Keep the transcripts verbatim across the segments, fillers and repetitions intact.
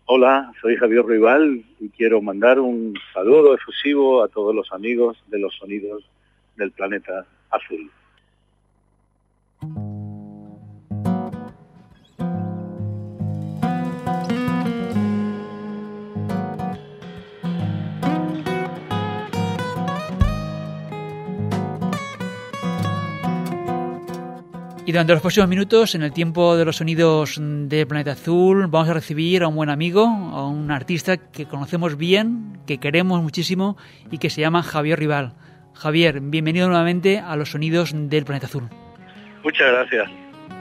Hola, soy Javier Rival y quiero mandar un saludo efusivo a todos los amigos de los sonidos del planeta azul. Y durante los próximos minutos, en el tiempo de los sonidos del planeta azul, vamos a recibir a un buen amigo, a un artista que conocemos bien, que queremos muchísimo y que se llama Javier Rival. Javier, bienvenido nuevamente a los sonidos del planeta azul. Muchas gracias.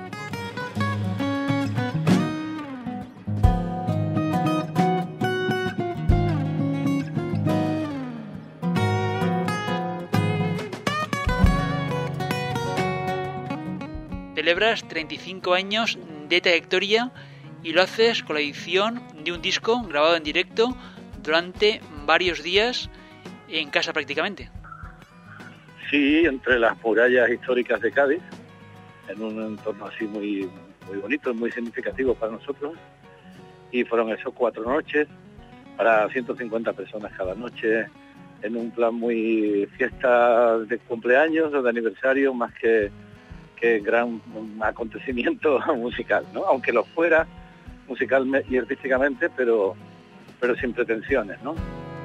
Celebras treinta y cinco años de trayectoria y lo haces con la edición de un disco grabado en directo durante varios días en casa prácticamente. Sí, entre las murallas históricas de Cádiz, en un entorno así muy, muy bonito, muy significativo para nosotros. Y fueron esos cuatro noches para ciento cincuenta personas cada noche, en un plan muy fiesta de cumpleaños o de aniversario, más que que gran acontecimiento musical, ¿no? Aunque lo fuera musical y artísticamente, pero, pero sin pretensiones, ¿no?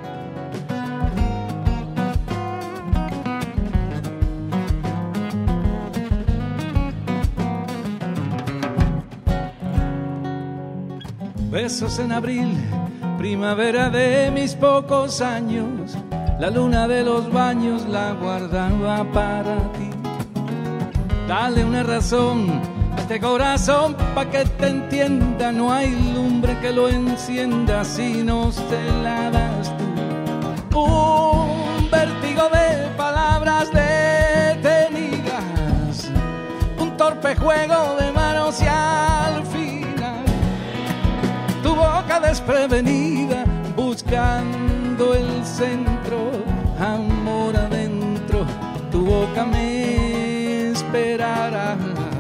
Besos en abril, primavera de mis pocos años, la luna de los baños la guardaba para ti. Dale una razón a este corazón pa' que te entienda. No hay lumbre que lo encienda si no se la das tú. Un vértigo de palabras detenidas, un torpe juego de manos y al final tu boca desprevenida buscando el centro, amor adentro, tu boca me esperará,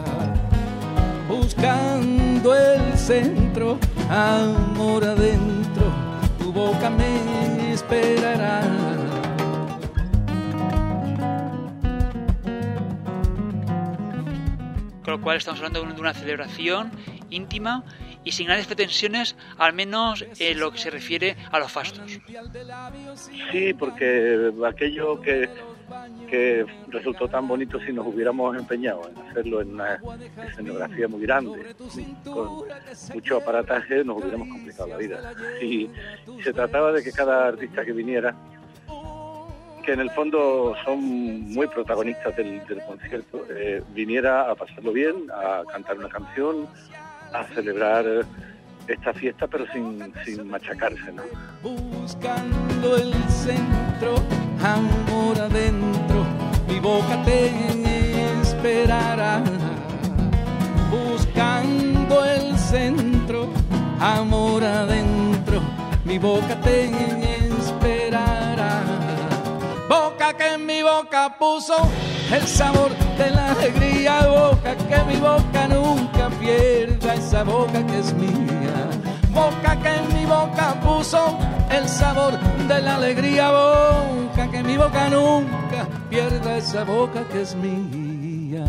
buscando el centro, amor adentro, tu boca me esperará. Con lo cual estamos hablando de una celebración íntima y sin grandes pretensiones, al menos en lo que se refiere a los fastos. Sí, porque aquello que que resultó tan bonito, si nos hubiéramos empeñado en hacerlo en una escenografía muy grande, con mucho aparataje, nos hubiéramos complicado la vida. Y se trataba de que cada artista que viniera, que en el fondo son muy protagonistas del, del concierto, eh, viniera a pasarlo bien, a cantar una canción, a celebrar esta fiesta, pero sin, sin machacarse, ¿no? Buscando el centro, amor adentro, mi boca te esperará. Buscando el centro, amor adentro, mi boca te esperará. Boca que en mi boca puso el sabor de la alegría, boca que mi boca nunca pierda esa boca que es mía. Boca que en mi boca puso el sabor de la alegría, boca que mi boca nunca pierda esa boca que es mía.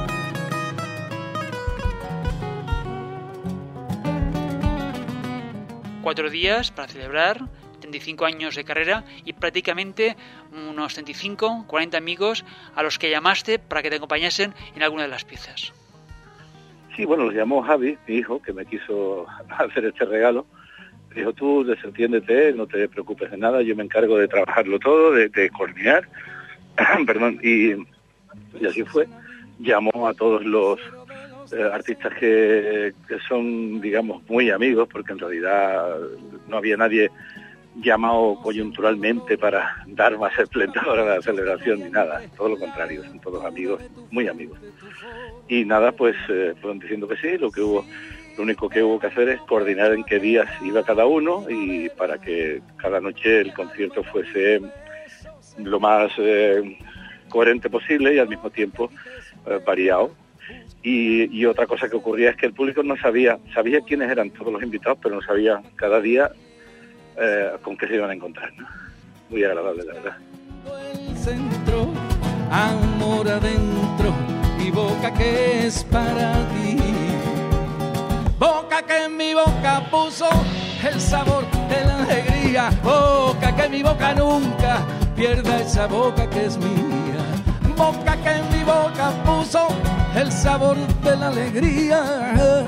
Cuatro días para celebrar treinta y cinco años de carrera y prácticamente unos treinta y cinco, cuarenta amigos a los que llamaste para que te acompañasen en alguna de las piezas. Sí, bueno, los llamó Javi, mi hijo, que me quiso hacer este regalo. Me dijo, tú desentiéndete, no te preocupes de nada, yo me encargo de trabajarlo todo, de, de coordinar. Perdón, y, y así fue. Llamó a todos los eh, artistas que, que son, digamos, muy amigos, porque en realidad no había nadie llamado coyunturalmente para dar más esplendor a la celebración ni nada, todo lo contrario, son todos amigos, muy amigos. Y nada, pues eh, fueron diciendo que sí, lo que hubo, lo único que hubo que hacer es coordinar en qué días iba cada uno y para que cada noche el concierto fuese lo más eh, coherente posible y al mismo tiempo eh, variado. Y, y otra cosa que ocurría es que el público no sabía, sabía quiénes eran todos los invitados, pero no sabía cada día eh, con qué se iban a encontrar, ¿no? Muy agradable, la verdad. El centro, amor adentro, mi boca que es para ti. Boca que en mi boca puso el sabor de la alegría. Boca que mi boca nunca pierda esa boca que es mía. Boca que en mi boca puso el sabor de la alegría.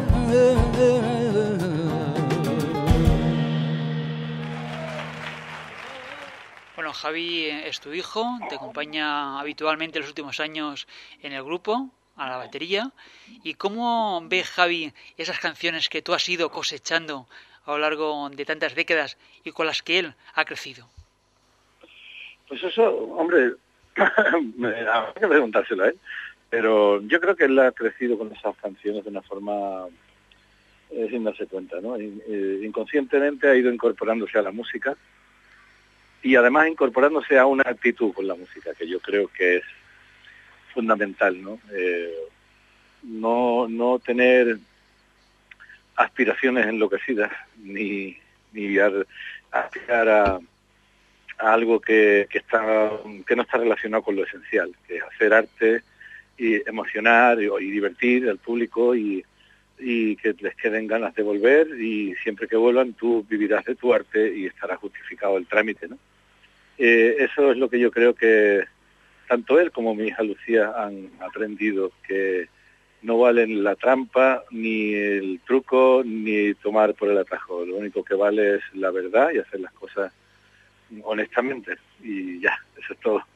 Bueno, Javi es tu hijo, te acompaña habitualmente en los últimos años en el grupo, a la batería. ¿Y cómo ve Javi esas canciones que tú has ido cosechando a lo largo de tantas décadas y con las que él ha crecido? Pues eso, hombre, habrá que preguntárselo a él. Pero yo creo que él ha crecido con esas canciones de una forma eh, sin darse cuenta, ¿no? Eh, inconscientemente ha ido incorporándose a la música y además incorporándose a una actitud con la música, que yo creo que es fundamental, ¿no? Eh, no, no tener aspiraciones enloquecidas, ni, ni aspirar a, a algo que, que, está, que no está relacionado con lo esencial, que es hacer arte y emocionar y, y divertir al público y, y que les queden ganas de volver, y siempre que vuelvan tú vivirás de tu arte y estará justificado el trámite, ¿no? Eh, eso es lo que yo creo que tanto él como mi hija Lucía han aprendido, que no valen la trampa, ni el truco, ni tomar por el atajo. Lo único que vale es la verdad y hacer las cosas honestamente. Y ya, eso es todo.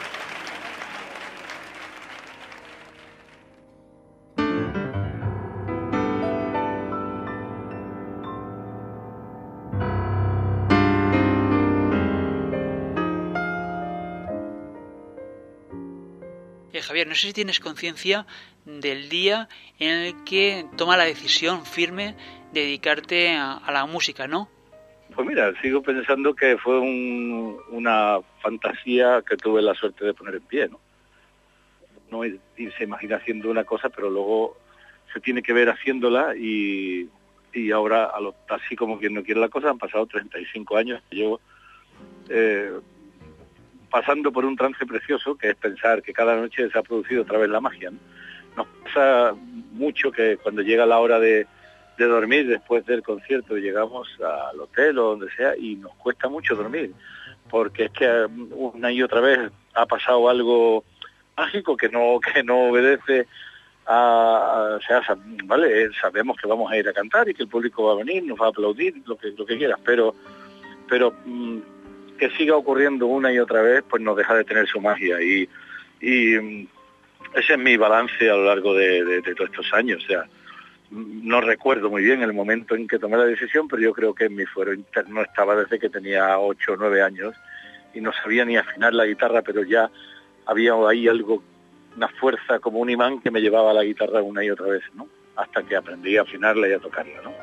Eh, Javier, no sé si tienes conciencia del día en el que toma la decisión firme de dedicarte a, a la música, ¿no? Pues mira, sigo pensando que fue un, una fantasía que tuve la suerte de poner en pie, ¿no? No es, se imagina haciendo una cosa, pero luego se tiene que ver haciéndola, y, y ahora, a lo, así como quien no quiere la cosa, han pasado treinta y cinco años que llevo eh, pasando por un trance precioso, que es pensar que cada noche se ha producido otra vez la magia, ¿no? Nos pasa mucho que cuando llega la hora de, de dormir después del concierto, llegamos al hotel o donde sea y nos cuesta mucho dormir, porque es que una y otra vez ha pasado algo mágico que no que no obedece a, o sea, vale, sabemos que vamos a ir a cantar y que el público va a venir, nos va a aplaudir, lo que lo que quieras, pero pero mmm, que siga ocurriendo una y otra vez, pues no deja de tener su magia, y, y ese es mi balance a lo largo de, de, de todos estos años. O sea, no recuerdo muy bien el momento en que tomé la decisión, pero yo creo que en mi fuero interno estaba desde que tenía ocho o nueve años y no sabía ni afinar la guitarra, pero ya había ahí algo, una fuerza como un imán que me llevaba a la guitarra una y otra vez, ¿no? Hasta que aprendí a afinarla y a tocarla, ¿no?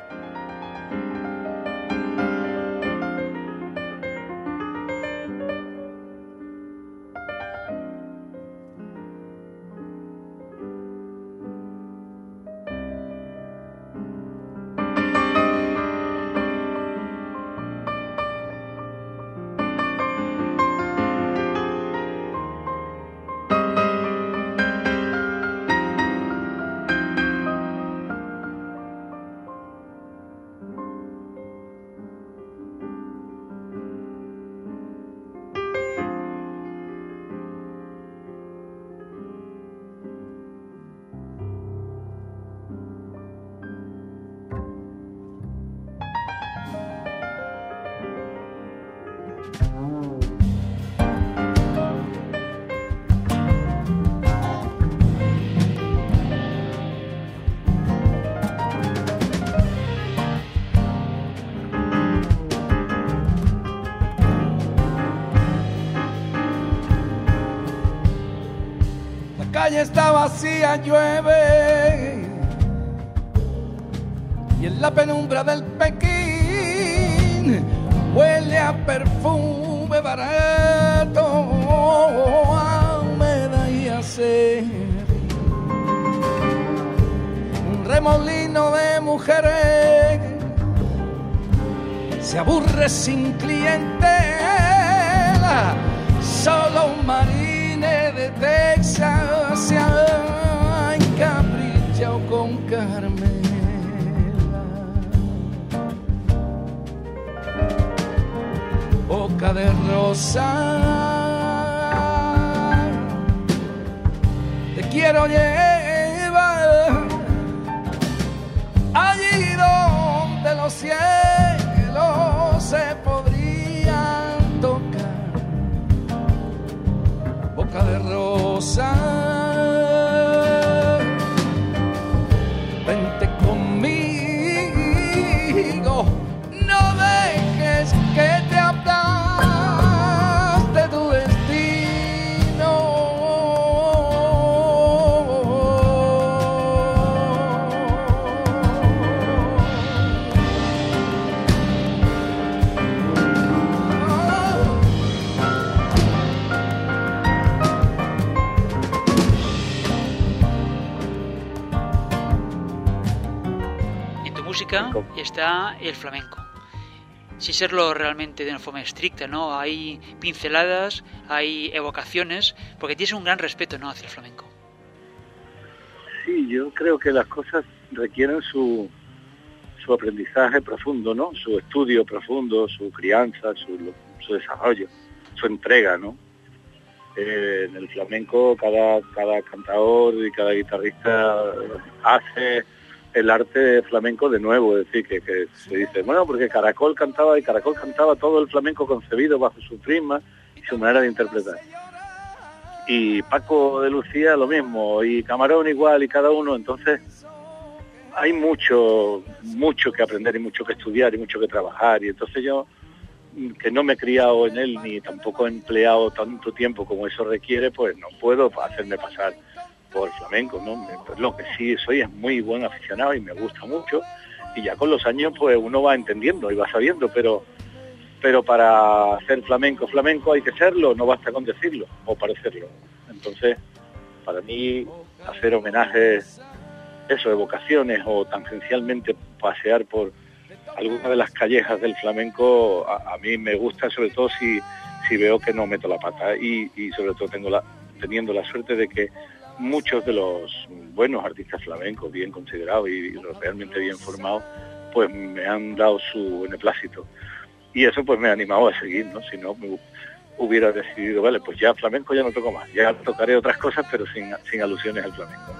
La calle está vacía, llueve, y en la penumbra del Pekín huele a perfume barato, a humedad y a sed. mujeres, se aburre sin clientela, solo un marine de Texas se ha encaprichado con Carmela. Boca de rosa, te quiero llevar allí donde los cielos se podrían tocar. Boca de rosa, vente conmigo, no dejes que te aplaste tu destino. En tu música está el flamenco, sin serlo realmente de una forma estricta, ¿no? Hay pinceladas, hay evocaciones, porque tienes un gran respeto, ¿no?, hacia el flamenco. Sí, yo creo que las cosas requieren su, su aprendizaje profundo, ¿no? Su estudio profundo, su crianza, su, su desarrollo, su entrega, ¿no? Eh, en el flamenco cada, cada cantador y cada guitarrista hace el arte flamenco de nuevo, es decir, que, que se dice, bueno, porque Caracol cantaba y Caracol cantaba todo el flamenco concebido bajo su prisma y su manera de interpretar. Y Paco de Lucía lo mismo, y Camarón igual, y cada uno. Entonces hay mucho, mucho que aprender y mucho que estudiar y mucho que trabajar. Y entonces yo, que no me he criado en él ni tampoco he empleado tanto tiempo como eso requiere, pues no puedo hacerme pasar por flamenco, ¿no? Pues lo que sí soy es muy buen aficionado y me gusta mucho, y ya con los años pues uno va entendiendo y va sabiendo, pero pero para hacer flamenco flamenco hay que serlo, no basta con decirlo o parecerlo. Entonces, para mí hacer homenajes, eso, evocaciones o tangencialmente pasear por alguna de las callejas del flamenco, a, a mí me gusta, sobre todo si si veo que no meto la pata, y, y sobre todo tengo la teniendo la suerte de que muchos de los buenos artistas flamencos, bien considerados y realmente bien formados, pues me han dado su beneplácito. Y eso pues me ha animado a seguir, ¿no? Si no, me hubiera decidido, vale, pues ya flamenco ya no toco más, ya tocaré otras cosas, pero sin, sin alusiones al flamenco.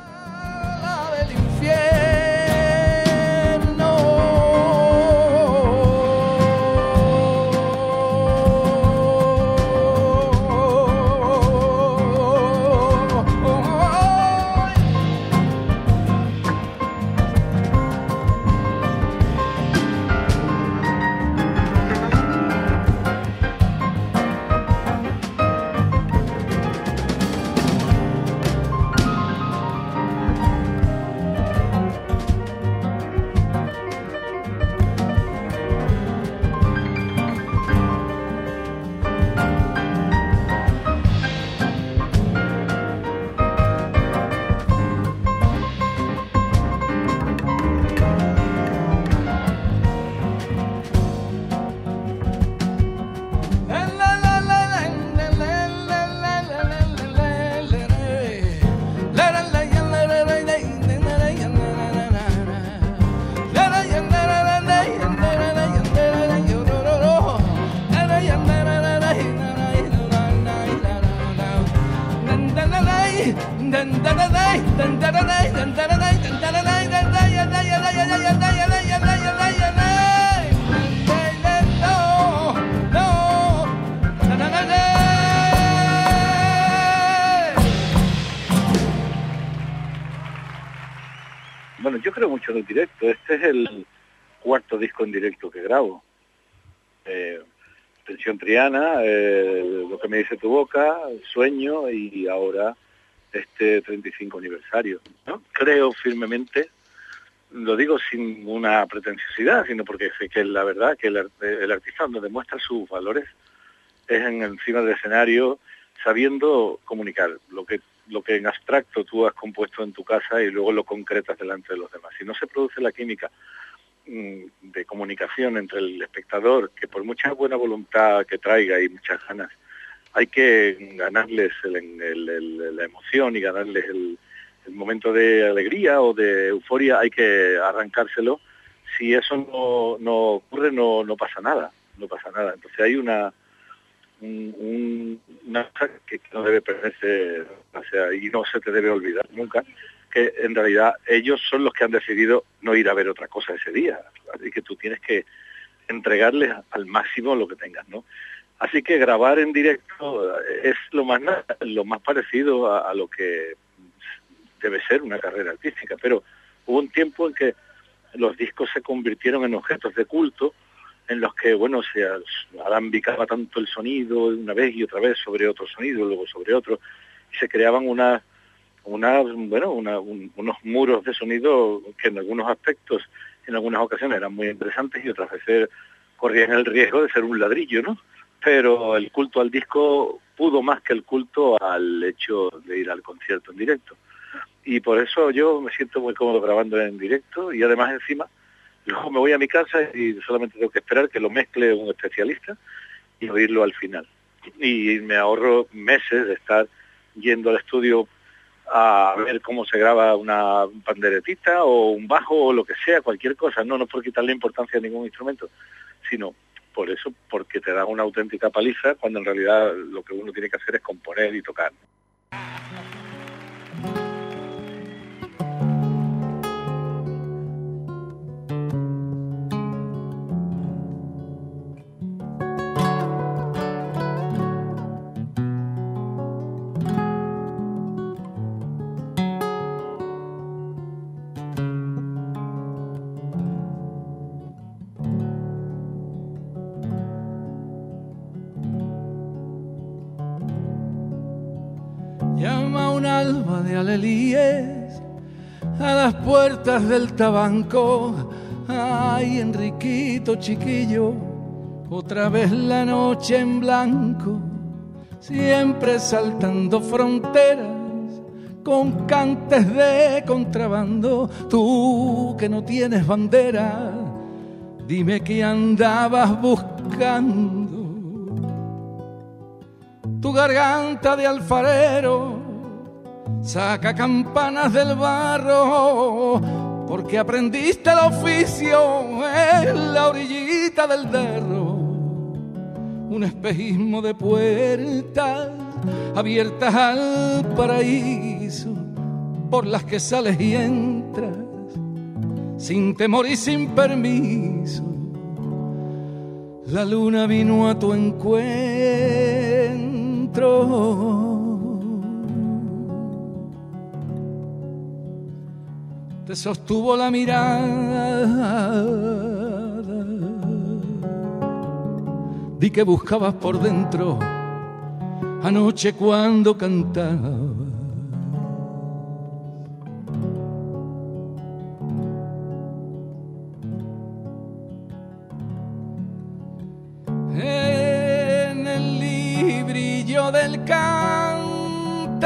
Bueno, yo creo mucho en el directo. Este es el cuarto disco en directo que grabo. Eh, Tensión Triana, eh, Lo que me dice tu boca, Sueño y ahora este treinta y cinco aniversario, ¿no? Creo firmemente, lo digo sin una pretenciosidad, sino porque sé que la verdad que el, el artista donde demuestra sus valores es en encima del escenario, sabiendo comunicar. Lo que lo que en abstracto tú has compuesto en tu casa y luego lo concretas delante de los demás. Si no se produce la química mmm, de comunicación entre el espectador, que por mucha buena voluntad que traiga y muchas ganas, hay que ganarles el, el, el, la emoción y ganarles el, el momento de alegría o de euforia, hay que arrancárselo. Si eso no, no ocurre, no, no pasa nada, no pasa nada. Entonces hay una un, un, una cosa que no debe perderse, o sea, y no se te debe olvidar nunca, que en realidad ellos son los que han decidido no ir a ver otra cosa ese día, así que tú tienes que entregarles al máximo lo que tengas, ¿no? Así que grabar en directo es lo más lo más parecido a, a lo que debe ser una carrera artística, pero hubo un tiempo en que los discos se convirtieron en objetos de culto, en los que, bueno, se alambicaba tanto el sonido una vez y otra vez sobre otro sonido, luego sobre otro, y se creaban unas, una, bueno, una, un, unos muros de sonido que en algunos aspectos, en algunas ocasiones eran muy interesantes y otras veces corrían el riesgo de ser un ladrillo, ¿no? Pero el culto al disco pudo más que el culto al hecho de ir al concierto en directo. Y por eso yo me siento muy cómodo grabando en directo y además encima luego me voy a mi casa y solamente tengo que esperar que lo mezcle un especialista y oírlo al final. Y me ahorro meses de estar yendo al estudio a ver cómo se graba una panderetita o un bajo o lo que sea, cualquier cosa. No, no por quitarle importancia a ningún instrumento, sino por eso, porque te da una auténtica paliza cuando en realidad lo que uno tiene que hacer es componer y tocar. Llama un alba de alelíes a las puertas del tabanco. Ay, Enriquito chiquillo, otra vez la noche en blanco, siempre saltando fronteras con cantes de contrabando. Tú que no tienes bandera, dime qué andabas buscando. Tu garganta de alfarero saca campanas del barro, porque aprendiste el oficio en la orillita del derro. Un espejismo de puertas abiertas al paraíso, por las que sales y entras sin temor y sin permiso. La luna vino a tu encuentro, te sostuvo la mirada, di que buscabas por dentro anoche cuando cantaba. En el librillo del cante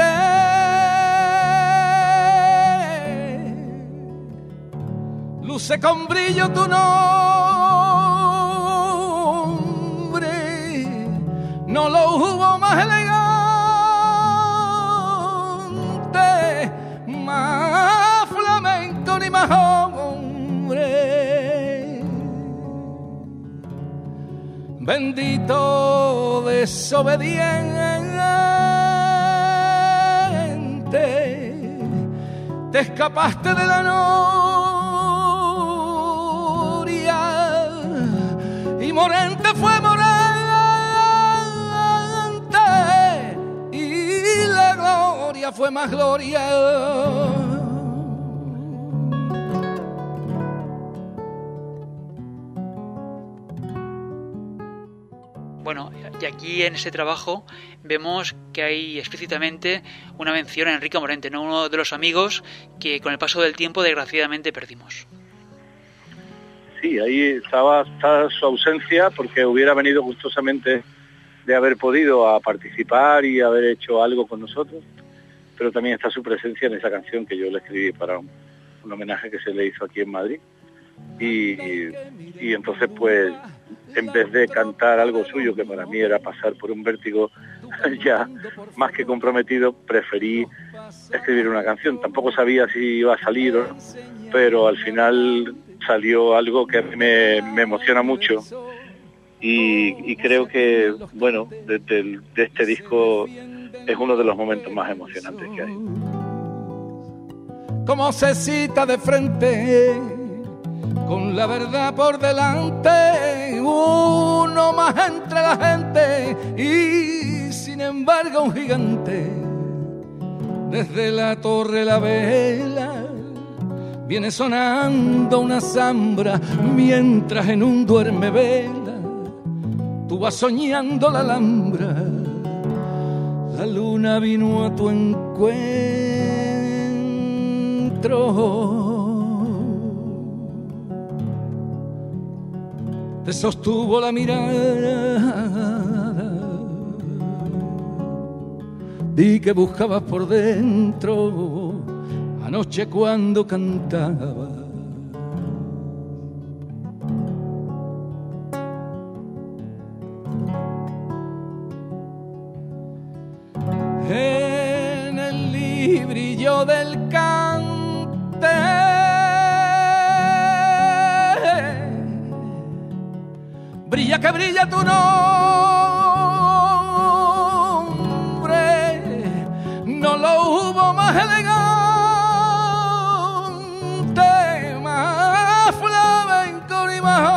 luce con brillo tu nombre, no lo hubo más elegante, más flamenco ni más hombre. Bendito desobediente, te escapaste de la noria y Morente fue Morente y la gloria fue más gloria. Bueno, y aquí en ese trabajo vemos que hay explícitamente una mención a Enrique Morente, ¿no? Uno de los amigos que con el paso del tiempo desgraciadamente perdimos. Sí, ahí estaba, estaba su ausencia, porque hubiera venido gustosamente de haber podido a participar y haber hecho algo con nosotros, pero también está su presencia en esa canción que yo le escribí para un, un homenaje que se le hizo aquí en Madrid. Y, y, y entonces pues en vez de cantar algo suyo, que para mí era pasar por un vértigo ya más que comprometido, preferí escribir una canción. Tampoco sabía si iba a salir o no, pero al final salió algo que a mí me, me emociona mucho y, y creo que, bueno, de, de, de este disco es uno de los momentos más emocionantes que hay. Como se cita de frente, con la verdad por delante, uno más entre la gente y sin embargo un gigante. Desde la torre la vela viene sonando una zambra, mientras en un duerme vela tú vas soñando la Alhambra. La luna vino a tu encuentro, te sostuvo la mirada, di que buscabas por dentro anoche cuando cantaba. En el librillo del cante brilla que brilla tu nombre, no lo hubo más elegante, más flamenco ni más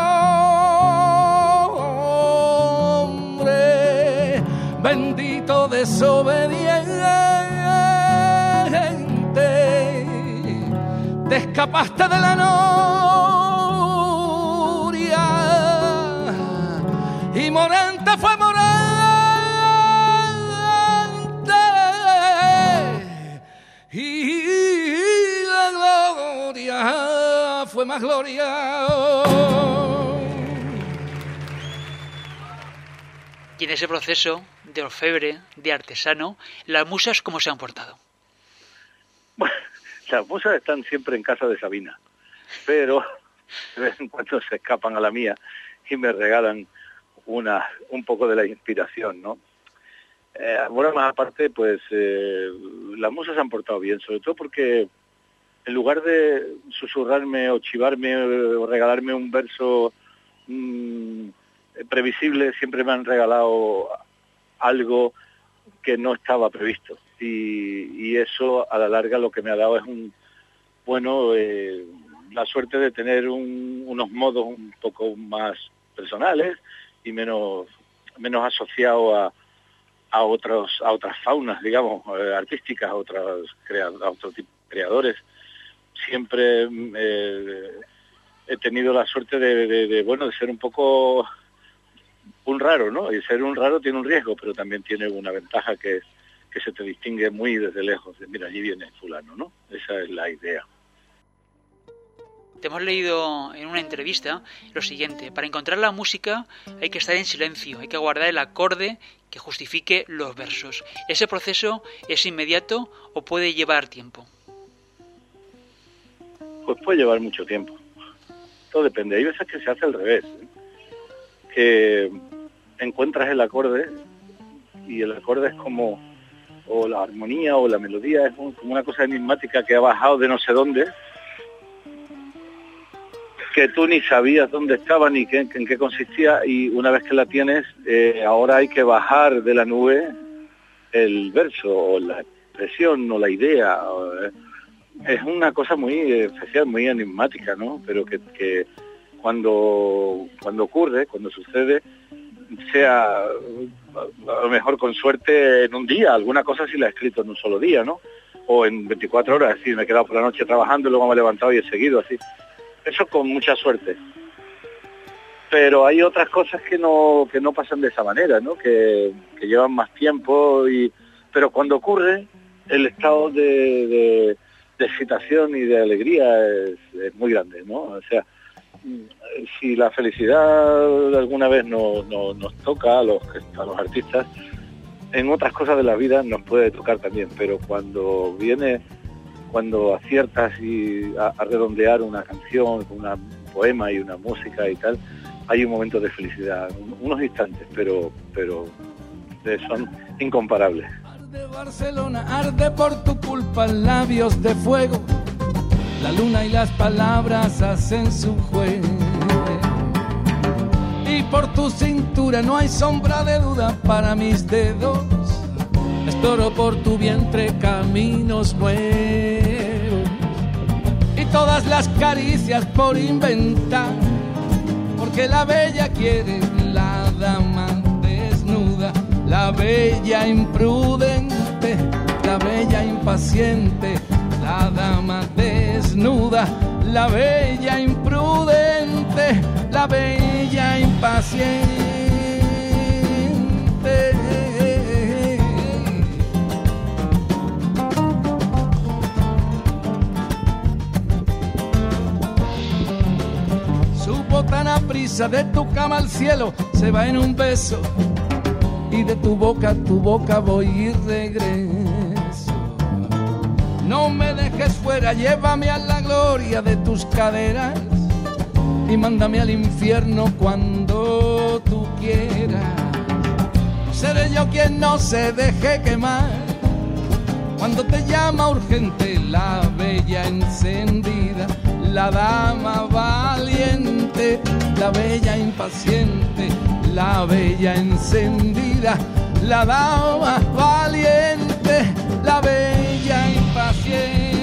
hombre, bendito desobediente, te escapaste de la noria y Morante fue Morante y la gloria fue más gloria. Y en ese proceso de orfebre, de artesano, ¿las musas cómo se han portado? Bueno, las musas están siempre en casa de Sabina, pero de vez en cuando se escapan a la mía y me regalan una un poco de la inspiración, ¿no? Eh, bueno, más aparte, pues eh, las musas se han portado bien, sobre todo porque en lugar de susurrarme o chivarme o regalarme un verso mmm, previsible, siempre me han regalado algo que no estaba previsto y, y eso a la larga lo que me ha dado es un bueno eh, la suerte de tener un, unos modos un poco más personales y menos menos asociado a, a otros a otras faunas, digamos, eh, artísticas, a otras crea, a otro tipo de creadores. Siempre eh, he tenido la suerte de, de, de bueno de ser un poco un raro, ¿no? Y ser un raro tiene un riesgo, pero también tiene una ventaja que es que se te distingue muy desde lejos. De, mira, allí viene fulano, ¿no? Esa es la idea. Te hemos leído en una entrevista lo siguiente: para encontrar la música hay que estar en silencio, hay que guardar el acorde que justifique los versos. ¿Ese proceso es inmediato o puede llevar tiempo? Pues puede llevar mucho tiempo. Todo depende. Hay veces que se hace al revés, ¿eh? Que encuentras el acorde y el acorde es como o la armonía o la melodía es un, como una cosa enigmática que ha bajado de no sé dónde, que tú ni sabías dónde estaba ni qué, en qué consistía, y una vez que la tienes, eh, ahora hay que bajar de la nube el verso o la expresión o la idea. O, eh, es una cosa muy especial, muy enigmática, ¿no? Pero que, que cuando cuando ocurre, cuando sucede, sea a lo mejor con suerte en un día, alguna cosa sí la he escrito en un solo día, ¿no? O en veinticuatro horas, es decir, me he quedado por la noche trabajando y luego me he levantado y he seguido así. Eso con mucha suerte. Pero hay otras cosas que no que no pasan de esa manera, ¿no? Que, que llevan más tiempo, y pero cuando ocurre, el estado de, de, de excitación y de alegría es, es muy grande, ¿no? O sea, si la felicidad alguna vez no, no, nos toca a los, a los artistas, en otras cosas de la vida nos puede tocar también, pero cuando viene, cuando aciertas y a, a redondear una canción, una, un poema y una música y tal, hay un momento de felicidad, unos instantes, pero, pero son incomparables. Arde Barcelona, arde por tu culpa, labios de fuego, la luna y las palabras hacen su juego. Y por tu cintura no hay sombra de duda para mis dedos. Exploro por tu vientre caminos nuevos. Y todas las caricias por inventar, porque la bella quiere la dama desnuda, la bella imprudente, la bella impaciente, la dama desnuda, la bella imprudente, la bella impaciente. Su botana prisa de tu cama al cielo se va en un beso, y de tu boca a tu boca voy y regreso. No me dejes fuera, llévame a la gloria de tus caderas y mándame al infierno cuando tú quieras. Seré yo quien no se deje quemar cuando te llama urgente la bella encendida, la dama valiente, la bella impaciente, la bella encendida, la dama valiente, la bella impaciente.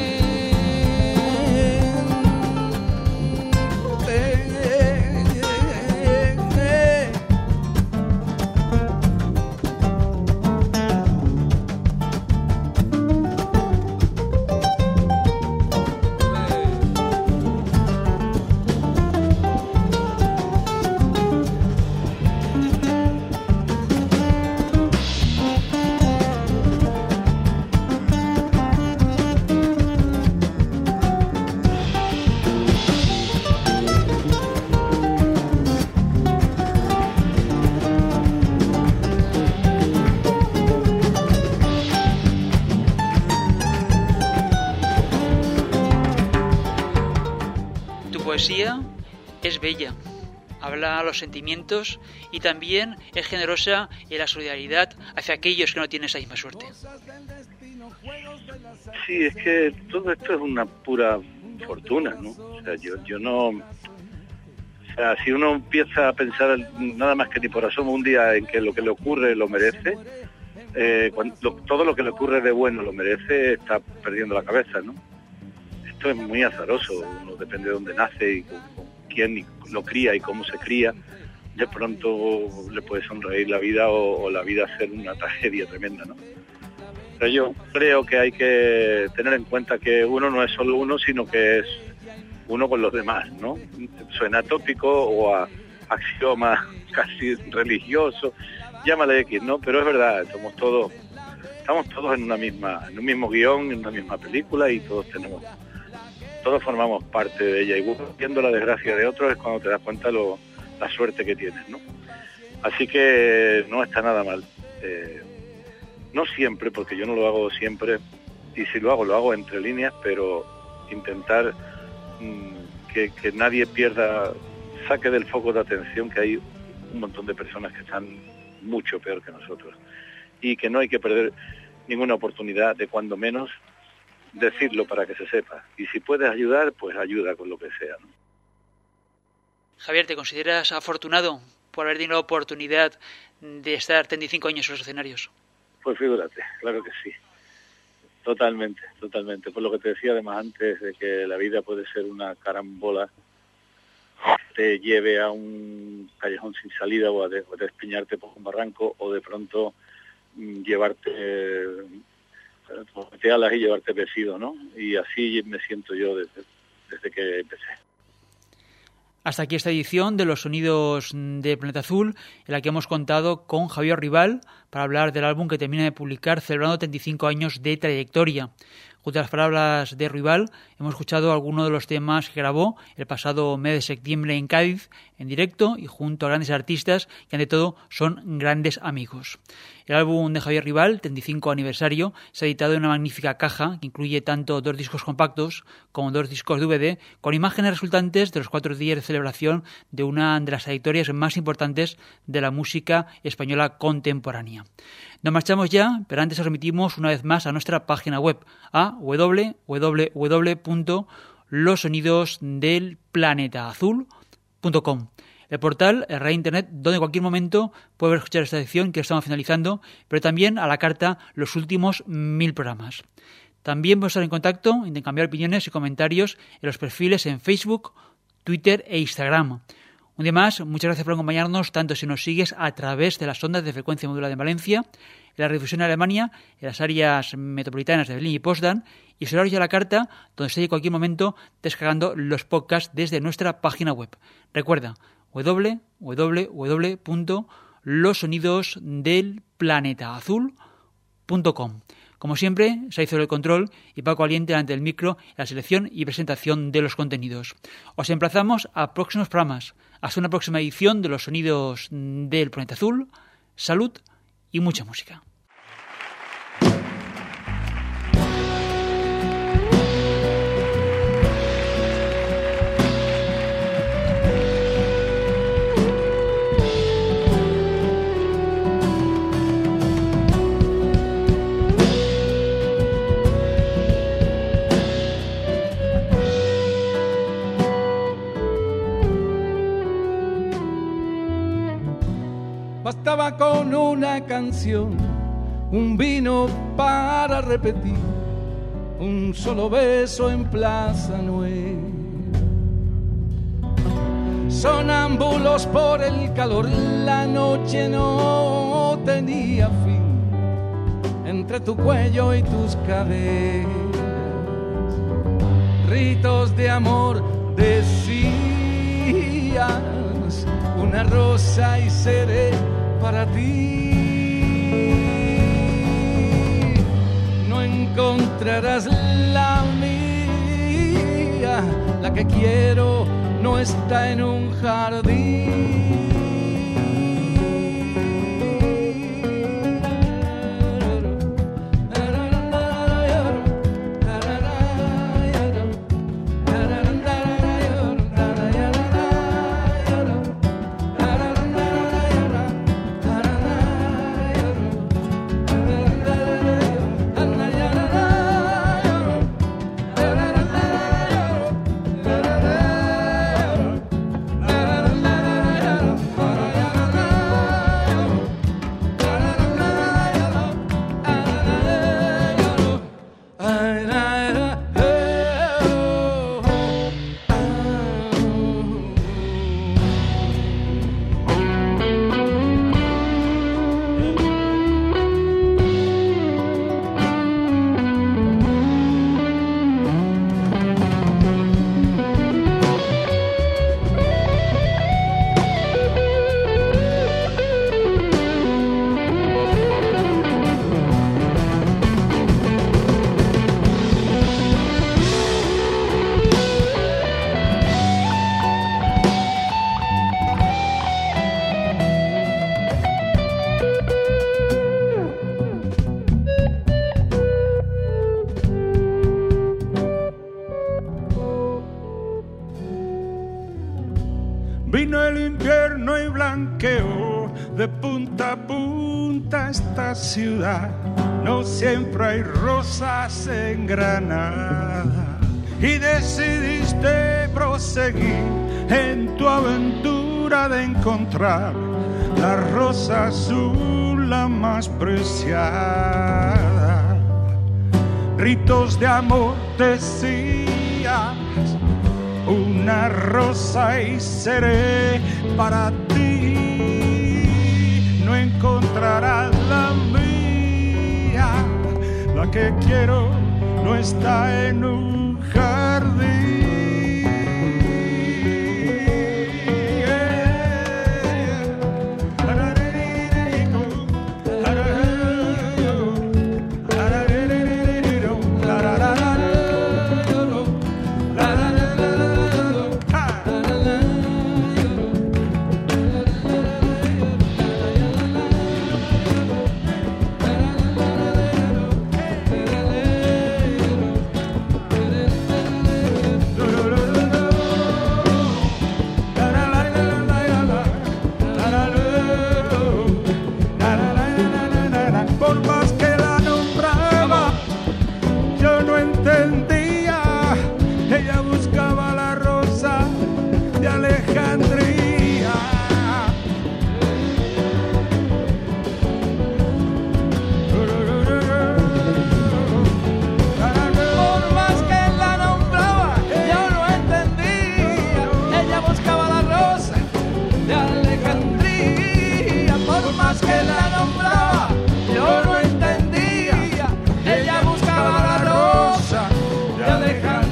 Poesía es bella, habla a los sentimientos y también es generosa en la solidaridad hacia aquellos que no tienen esa misma suerte. Sí, es que todo esto es una pura fortuna, ¿no? O sea, yo, yo no... O sea, si uno empieza a pensar nada más que ni por asomo un día en que lo que le ocurre lo merece, eh, cuando, lo, todo lo que le ocurre de bueno lo merece, está perdiendo la cabeza, ¿no? Esto es muy azaroso, uno depende de dónde nace y con, con quién lo cría y cómo se cría. De pronto le puede sonreír la vida o, o la vida ser una tragedia tremenda, ¿no? Pero yo creo que hay que tener en cuenta que uno no es solo uno, sino que es uno con los demás, ¿no? Suena tópico o a axioma casi religioso, llámale X, ¿no? Pero es verdad, somos todos, estamos todos en una misma, en un mismo guión, en una misma película y todos tenemos... Todos formamos parte de ella y viendo la desgracia de otros es cuando te das cuenta lo, la suerte que tienes, ¿no? Así que no está nada mal. Eh, no siempre, porque yo no lo hago siempre, y si lo hago, lo hago entre líneas, pero intentar mmm, que, que nadie pierda, saque del foco de atención que hay un montón de personas que están mucho peor que nosotros y que no hay que perder ninguna oportunidad de cuando menos decirlo para que se sepa. Y si puedes ayudar, pues ayuda con lo que sea, ¿no? Javier, ¿te consideras afortunado por haber tenido la oportunidad de estar treinta y cinco años en los escenarios? Pues figúrate, claro que sí. Totalmente, totalmente. Por lo que te decía además antes, de que la vida puede ser una carambola, te lleve a un callejón sin salida o a, de, o a despeñarte por un barranco o de pronto mmm, llevarte... te alas y llevarte vestido, ¿no? Y así me siento yo desde, desde que empecé. Hasta aquí esta edición de Los Sonidos de Planeta Azul, en la que hemos contado con Javier Rival para hablar del álbum que termina de publicar celebrando treinta y cinco años de trayectoria. Junto a las palabras de Rival, hemos escuchado algunos de los temas que grabó el pasado mes de septiembre en Cádiz, en directo y junto a grandes artistas que ante todo son grandes amigos. El álbum de Javier Rival, treinta y cinco aniversario, se ha editado en una magnífica caja que incluye tanto dos discos compactos como dos discos D V D, con imágenes resultantes de los cuatro días de celebración de una de las trayectorias más importantes de la música española contemporánea. Nos marchamos ya, pero antes os remitimos una vez más a nuestra página web, a doble u doble u doble u punto los sonidos del planeta azul punto com. El portal es red internet donde en cualquier momento puedes escuchar esta sección que estamos finalizando, pero también a la carta los últimos mil programas. También podemos estar en contacto, intercambiar opiniones y comentarios en los perfiles en Facebook, Twitter e Instagram. Un día más, muchas gracias por acompañarnos, tanto si nos sigues a través de las ondas de frecuencia modulada en Valencia, en la redifusión en Alemania, en las áreas metropolitanas de Berlín y Potsdam, y Solarios a la carta, donde estéis en cualquier momento descargando los podcasts desde nuestra página web. Recuerda, doble u doble u doble u punto los sonidos del planeta azul punto com. Como siempre, se hizo el control y Paco Aliente delante del micro, la selección y presentación de los contenidos. Os emplazamos a próximos programas. Hasta una próxima edición de los sonidos del planeta azul. Salud y mucha música. Bastaba con una canción, un vino para repetir, un solo beso en Plaza Nueva. Sonámbulos por el calor, la noche no tenía fin, entre tu cuello y tus caderas. Ritos de amor decías, una rosa y seré para ti. No encontrarás la mía, la que quiero no está en un jardín. Vino el invierno y blanqueó de punta a punta esta ciudad. No siempre hay rosas en Granada. Y decidiste proseguir en tu aventura de encontrar la rosa azul, la más preciada. Ritos de amor decías, una rosa y seré para ti. No encontrarás la mía, la que quiero no está en un jardín. más que la nombraba, yo no entendía. Ella buscaba la rosa de Alejandría.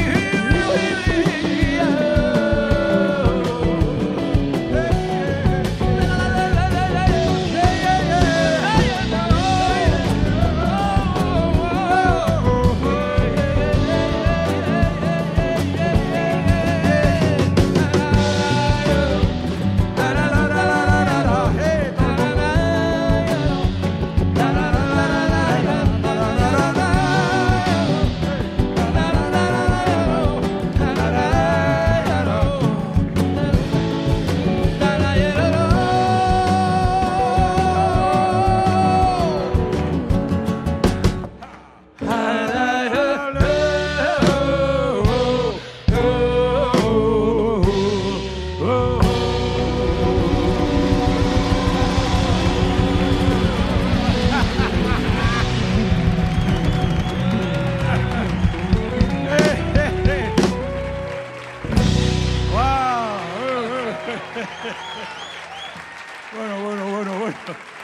Bueno, bueno, bueno, bueno.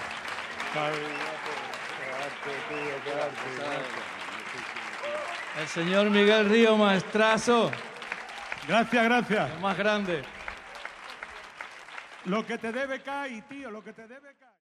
El señor Miguel Río, maestrazo. Gracias, gracias. El más grande. Lo que te debe caer, tío, lo que te debe caer.